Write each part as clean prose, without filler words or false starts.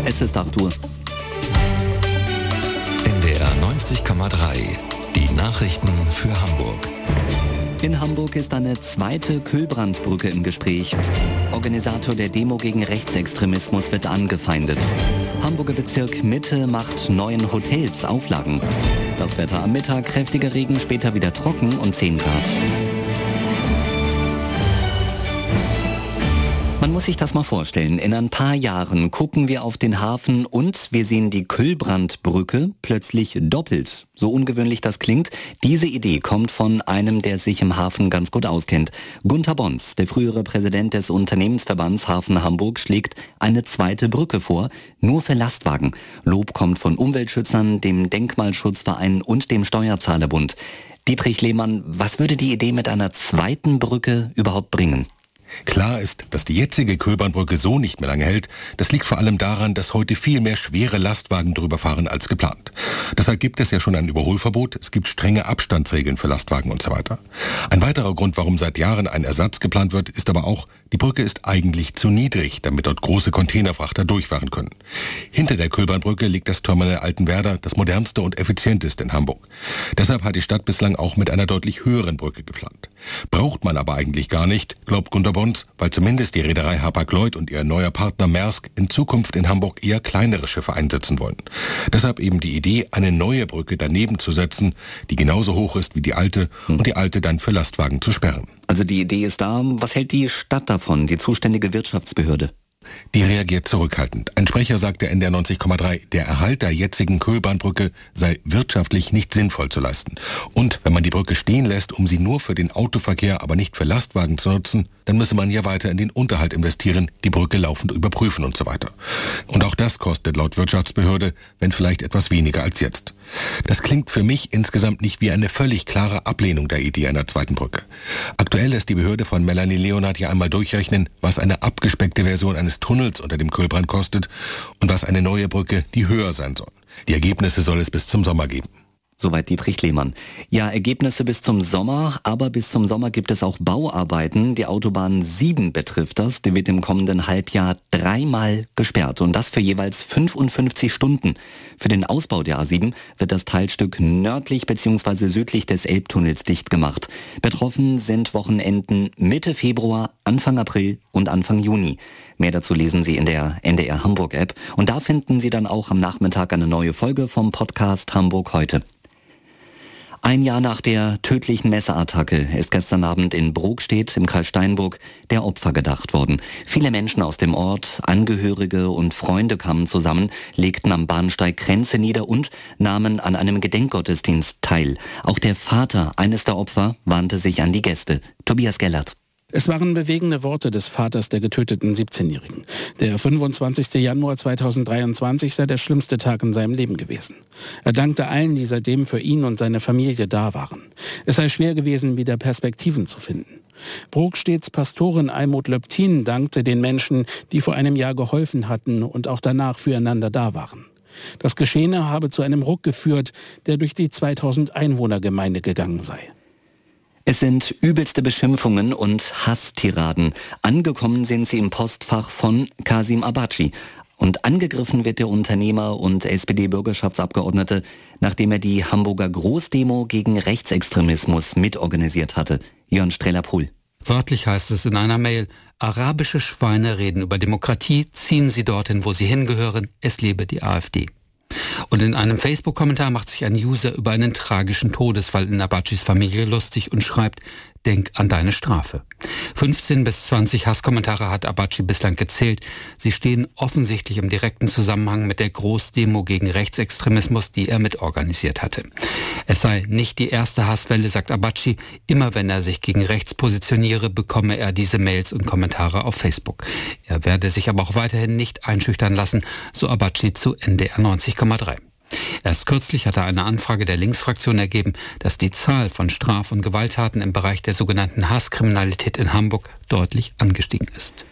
Es ist 8 Uhr. NDR 90,3. Die Nachrichten für Hamburg. In Hamburg ist eine zweite Kühlbrandbrücke im Gespräch. Organisator der Demo gegen Rechtsextremismus wird angefeindet. Hamburger Bezirk Mitte macht neuen Hotels Auflagen. Das Wetter am Mittag, kräftiger Regen, später wieder trocken und 10 Grad. Man muss sich das mal vorstellen. In ein paar Jahren gucken wir auf den Hafen und wir sehen die Kühlbrandbrücke plötzlich doppelt. So ungewöhnlich das klingt. Diese Idee kommt von einem, der sich im Hafen ganz gut auskennt. Gunther Bons, der frühere Präsident des Unternehmensverbands Hafen Hamburg, schlägt eine zweite Brücke vor, nur für Lastwagen. Lob kommt von Umweltschützern, dem Denkmalschutzverein und dem Steuerzahlerbund. Dietrich Lehmann, was würde die Idee mit einer zweiten Brücke überhaupt bringen? Klar ist, dass die jetzige Kühlbrandbrücke so nicht mehr lange hält. Das liegt vor allem daran, dass heute viel mehr schwere Lastwagen drüber fahren als geplant. Deshalb gibt es ja schon ein Überholverbot, es gibt strenge Abstandsregeln für Lastwagen und so weiter. Ein weiterer Grund, warum seit Jahren ein Ersatz geplant wird, ist aber auch, die Brücke ist eigentlich zu niedrig, damit dort große Containerfrachter durchfahren können. Hinter der Kühlbrandbrücke liegt das Terminal Altenwerder, das modernste und effizienteste in Hamburg. Deshalb hat die Stadt bislang auch mit einer deutlich höheren Brücke geplant. Braucht man aber eigentlich gar nicht, glaubt Gunther Bons, weil zumindest die Reederei Hapag-Lloyd und ihr neuer Partner Maersk in Zukunft in Hamburg eher kleinere Schiffe einsetzen wollen. Deshalb eben die Idee, eine neue Brücke daneben zu setzen, die genauso hoch ist wie die alte und die alte dann für Lastwagen zu sperren. Also die Idee ist da. Was hält die Stadt davon, die zuständige Wirtschaftsbehörde? Die reagiert zurückhaltend. Ein Sprecher sagte NDR 90,3, der Erhalt der jetzigen Kühlbahnbrücke sei wirtschaftlich nicht sinnvoll zu leisten. Und wenn man die Brücke stehen lässt, um sie nur für den Autoverkehr, aber nicht für Lastwagen zu nutzen, dann müsse man ja weiter in den Unterhalt investieren, die Brücke laufend überprüfen und so weiter. Und auch das kostet laut Wirtschaftsbehörde, wenn vielleicht etwas weniger als jetzt. Das klingt für mich insgesamt nicht wie eine völlig klare Ablehnung der Idee einer zweiten Brücke. Aktuell lässt die Behörde von Melanie Leonard ja einmal durchrechnen, was eine abgespeckte Version eines Tunnels unter dem Kühlbrand kostet und was eine neue Brücke, die höher sein soll. Die Ergebnisse soll es bis zum Sommer geben. Soweit Dietrich Lehmann. Ja, Ergebnisse bis zum Sommer, aber bis zum Sommer gibt es auch Bauarbeiten. Die Autobahn 7 betrifft das. Die wird im kommenden Halbjahr 3-mal gesperrt und das für jeweils 55 Stunden. Für den Ausbau der A7 wird das Teilstück nördlich bzw. südlich des Elbtunnels dicht gemacht. Betroffen sind Wochenenden Mitte Februar, Anfang April und Anfang Juni. Mehr dazu lesen Sie in der NDR Hamburg App und da finden Sie dann auch am Nachmittag eine neue Folge vom Podcast Hamburg heute. Ein Jahr nach der tödlichen Messerattacke ist gestern Abend in Brokstedt im Kreis Steinburg der Opfer gedacht worden. Viele Menschen aus dem Ort, Angehörige und Freunde kamen zusammen, legten am Bahnsteig Kränze nieder und nahmen an einem Gedenkgottesdienst teil. Auch der Vater eines der Opfer wandte sich an die Gäste. Tobias Gellert. Es waren bewegende Worte des Vaters der getöteten 17-Jährigen. Der 25. Januar 2023 sei der schlimmste Tag in seinem Leben gewesen. Er dankte allen, die seitdem für ihn und seine Familie da waren. Es sei schwer gewesen, wieder Perspektiven zu finden. Brokstedts Pastorin Almut Löptin dankte den Menschen, die vor einem Jahr geholfen hatten und auch danach füreinander da waren. Das Geschehene habe zu einem Ruck geführt, der durch die 2000 Einwohnergemeinde gegangen sei. Es sind übelste Beschimpfungen und Hasstiraden. Angekommen sind sie im Postfach von Kasim Abaci. Und angegriffen wird der Unternehmer und SPD-Bürgerschaftsabgeordnete, nachdem er die Hamburger Großdemo gegen Rechtsextremismus mitorganisiert hatte. Jörn Streller-Pohl. Wörtlich heißt es in einer Mail: Arabische Schweine reden über Demokratie, ziehen sie dorthin, wo sie hingehören, es lebe die AfD. Und in einem Facebook-Kommentar macht sich ein User über einen tragischen Todesfall in Abacis Familie lustig und schreibt: Denk an deine Strafe. 15 bis 20 Hasskommentare hat Abaci bislang gezählt. Sie stehen offensichtlich im direkten Zusammenhang mit der Großdemo gegen Rechtsextremismus, die er mitorganisiert hatte. Es sei nicht die erste Hasswelle, sagt Abaci. Immer wenn er sich gegen rechts positioniere, bekomme er diese Mails und Kommentare auf Facebook. Er werde sich aber auch weiterhin nicht einschüchtern lassen, so Abaci zu NDR 90,3. Erst kürzlich hatte eine Anfrage der Linksfraktion ergeben, dass die Zahl von Straf- und Gewalttaten im Bereich der sogenannten Hasskriminalität in Hamburg deutlich angestiegen ist.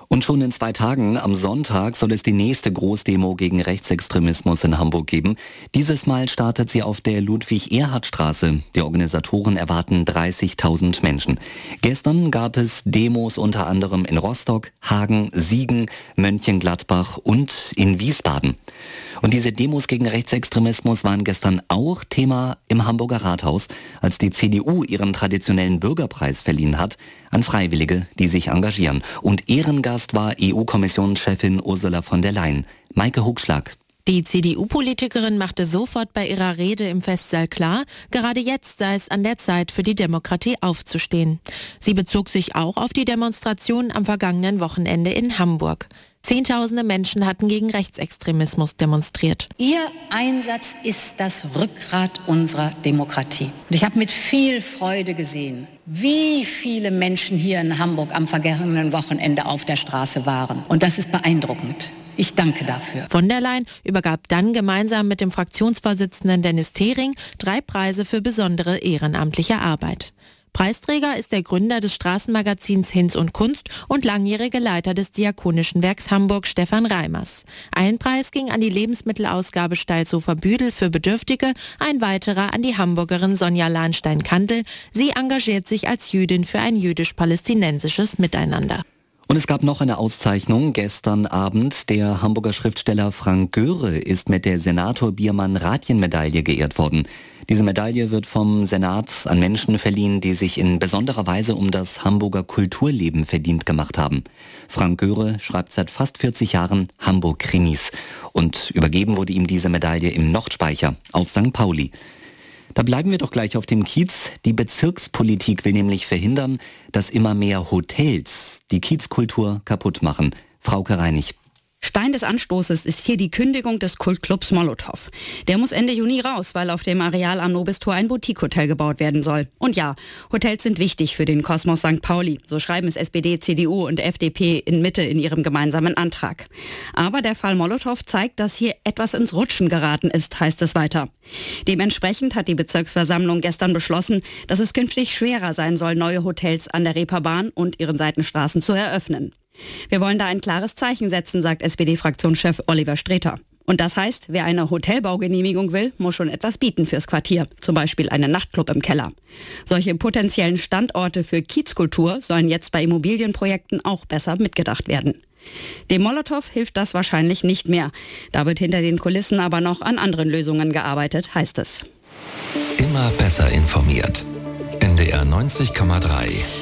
Und schon in 2 Tagen, am Sonntag, soll es die nächste Großdemo gegen Rechtsextremismus in Hamburg geben. Dieses Mal startet sie auf der Ludwig-Erhard-Straße. Die Organisatoren erwarten 30.000 Menschen. Gestern gab es Demos unter anderem in Rostock, Hagen, Siegen, Mönchengladbach und in Wiesbaden. Und diese Demos gegen Rechtsextremismus waren gestern auch Thema im Hamburger Rathaus, als die CDU ihren traditionellen Bürgerpreis verliehen hat an Freiwillige, die sich engagieren. Und Ehrengast war EU-Kommissionschefin Ursula von der Leyen. Maike Hugschlag. Die CDU-Politikerin machte sofort bei ihrer Rede im Festsaal klar, gerade jetzt sei es an der Zeit, für die Demokratie aufzustehen. Sie bezog sich auch auf die Demonstrationen am vergangenen Wochenende in Hamburg. Zehntausende Menschen hatten gegen Rechtsextremismus demonstriert. Ihr Einsatz ist das Rückgrat unserer Demokratie. Und ich habe mit viel Freude gesehen, wie viele Menschen hier in Hamburg am vergangenen Wochenende auf der Straße waren. Und das ist beeindruckend. Ich danke dafür. Von der Leyen übergab dann gemeinsam mit dem Fraktionsvorsitzenden Dennis Thering 3 Preise für besondere ehrenamtliche Arbeit. Preisträger ist der Gründer des Straßenmagazins Hinz und Kunst und langjährige Leiter des Diakonischen Werks Hamburg, Stefan Reimers. Ein Preis ging an die Lebensmittelausgabe Steilshofer Büdel für Bedürftige, ein weiterer an die Hamburgerin Sonja Lahnstein-Kandel. Sie engagiert sich als Jüdin für ein jüdisch-palästinensisches Miteinander. Und es gab noch eine Auszeichnung gestern Abend. Der Hamburger Schriftsteller Frank Göhre ist mit der Senator-Biermann-Rathjen-Medaille geehrt worden. Diese Medaille wird vom Senat an Menschen verliehen, die sich in besonderer Weise um das Hamburger Kulturleben verdient gemacht haben. Frank Göhre schreibt seit fast 40 Jahren Hamburg-Krimis. Und übergeben wurde ihm diese Medaille im Nordspeicher auf St. Pauli. Da bleiben wir doch gleich auf dem Kiez. Die Bezirkspolitik will nämlich verhindern, dass immer mehr Hotels die Kiezkultur kaputt machen. Frauke Reinig. Stein des Anstoßes ist hier die Kündigung des Kultclubs Molotow. Der muss Ende Juni raus, weil auf dem Areal am Nobistor ein Boutique-Hotel gebaut werden soll. Und ja, Hotels sind wichtig für den Kosmos St. Pauli. So schreiben es SPD, CDU und FDP in Mitte in ihrem gemeinsamen Antrag. Aber der Fall Molotow zeigt, dass hier etwas ins Rutschen geraten ist, heißt es weiter. Dementsprechend hat die Bezirksversammlung gestern beschlossen, dass es künftig schwerer sein soll, neue Hotels an der Reeperbahn und ihren Seitenstraßen zu eröffnen. Wir wollen da ein klares Zeichen setzen, sagt SPD-Fraktionschef Oliver Streter. Und das heißt, wer eine Hotelbaugenehmigung will, muss schon etwas bieten fürs Quartier. Zum Beispiel einen Nachtclub im Keller. Solche potenziellen Standorte für Kiezkultur sollen jetzt bei Immobilienprojekten auch besser mitgedacht werden. Dem Molotow hilft das wahrscheinlich nicht mehr. Da wird hinter den Kulissen aber noch an anderen Lösungen gearbeitet, heißt es. Immer besser informiert. NDR 90,3